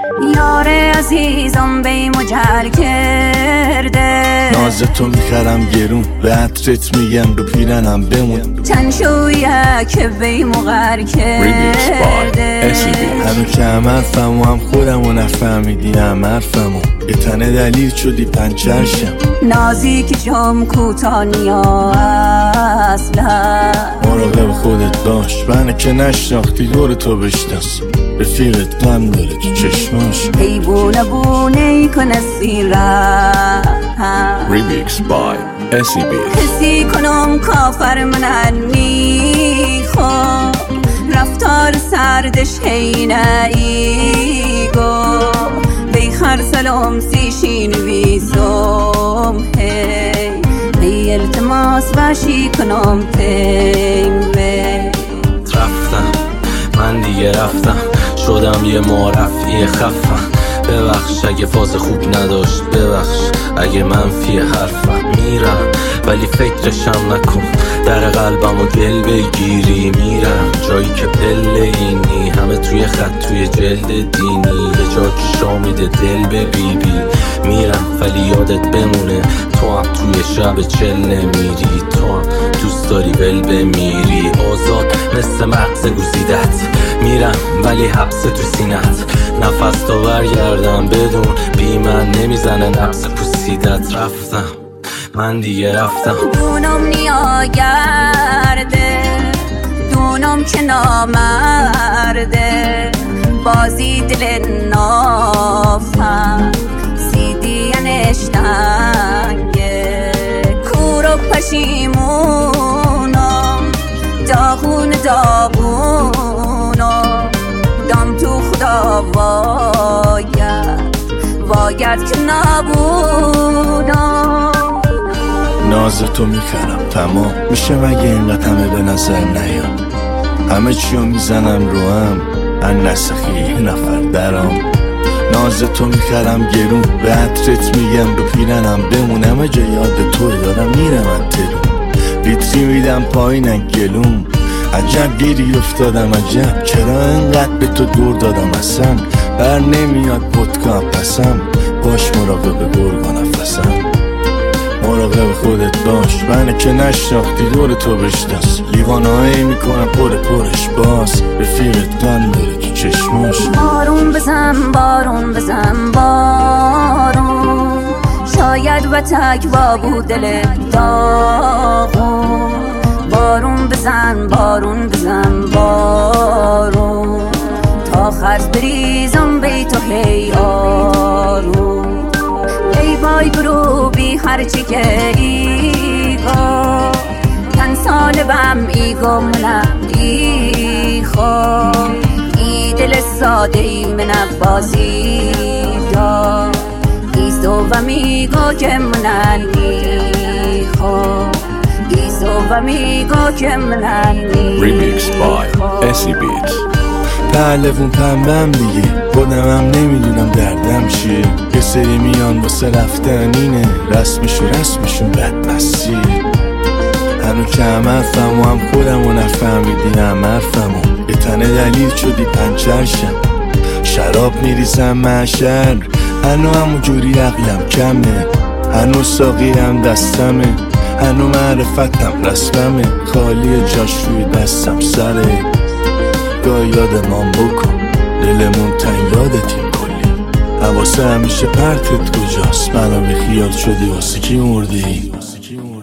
یار عزیزم بی مجر کرده، ناز تو میخرم گرون به عطرت میگم رو پیرنم بمون، تن شویه که بی مغر کرده. همه که هم حرفم و هم خودم و نفهمیدی هم حرفم و یه تنه دلیل شدی پنچرشم. نازی که جام کوتانیا اصلا مراقب خودت باش، منه که نشناختی دور تو بشناس، رفیقت غم داره تو چشماش. حیبونه بونه کنه سیره Remix by SEB. حسی کنم کافر مننی خود رفتار سردش حینه ایگو بیخر سلام سیشین ویسوم هی التماس باشی کنم تیمه. رفتم من دیگه رفتم، شدم یه معرفی خفم. ببخش اگه فاز خوب نداشت، ببخش اگه منفی حرفم. میرم ولی فکرشم نکن، در قلبم و دل بگیری. میرم جایی که پله اینی، همه توی خط توی جلد دینی، یه جا که شامیده دل به بیبی. میرم ولی یادت بمونه، تو هم توی شب چل نمیری، تو هم دوست داری ول بمیری. آزاد مثل مغز گوزیدت، میرم ولی حبس تو سینت. نفس تو برگردم بدون بی من نمیزنه نفس پوسیدت. رفتم من دیگه رفتم. دونم نیاگرده، دونم که نامرده، بازی دل نافم سیدی نشتنگه. کور و پشیمونم داغون داغونم، دام تو خدا واید که نبودم. ناز تو میخرم تمام میشه مگه اینقدر همه به نظر نیام، همه چیو میزنم رو هم ان نسخی یه نفر درام. ناز تو میخرم گرون به عطرت میگم رو پیرنم بمون، همه جا یاد تو دارم میرم اترون، ویتری میدم پایینن گلوم. عجب گیری افتادم عجب، چرا انقدر به تو دور دادم اصلا بر نمیاد پدکام پسم. باش مراقب گرگ و نفسم، مراقب خودت باش، منه که نشناختی دور تو بشناس. لیوانه هایی میکنم پرش باز، رفیقت غم داره تو چشماش. بارون بزن بارون بزن بارون، شاید و تک بابو دل داغون. بارون بزن بارون بزن بارون، تا خرز بریزم بی تو هی آروم. ای بای برو بی هرچی که ایگو، تن سالبم ایگو منم ایخو. ای دل ساده ای منم بازی دا، ایزو و میگو که منم ایخو، ایزو و میگو که منم ایخو. Remix by SEB. پهلوون پنبم دیگه، خودمم نمیدونم دردم چیه. یه سری میان واسه رفتن اینه، رسمشون بدمستیه. هنو که هم حرفم و هم خودم و نفهمیدی هم حرفم و یه تنه دلیل شدی پنچرشم. شراب میریزم محشر، هنو همون جوری عقلم کمه، هنو ساقی هم دستمه، هنو معرفتم رسممه. خالی جاش روی دستم سره، گاه یادمان بکن دلمون تن یادتیم کلی. حواسه همیشه پرتت کجاست، منو به خیال شدی واسه کی مردی.